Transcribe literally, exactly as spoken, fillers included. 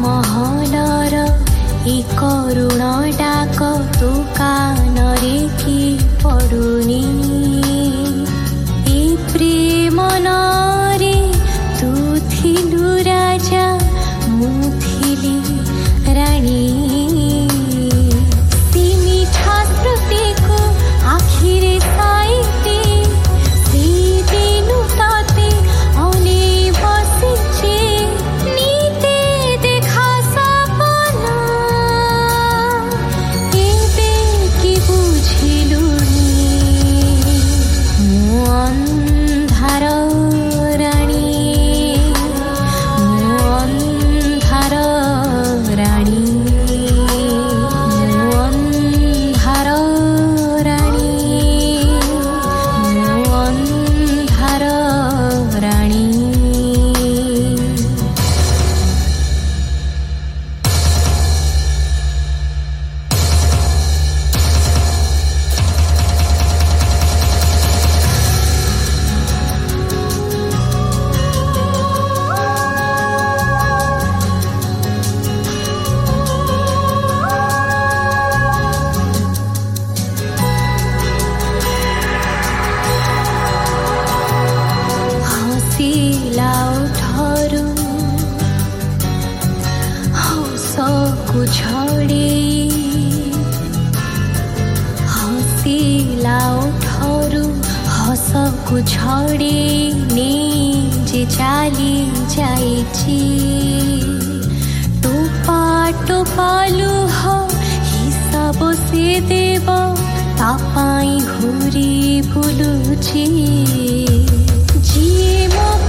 महलर ए करुण डाक तू कानरे कि पडुनी ए प्रेम नरे तू थिलु राजा मु थिली रानी ती मीठा स्मृति को आखिरे साइते से दिनु ताते अने बसिचे नीते देखा सपना एबे कि बुझिलुनी मु अन्धार रानी मु अन्धार रानी मु अन्धार रानी मु अन्धार रानी हसिला उठरू हसको छडे हसिला उठरू हसको छडे ने जे चाली जाइछि टोपा टोपा लुह हिसाब से देव तापाई घुरी बुलुछि जिए मो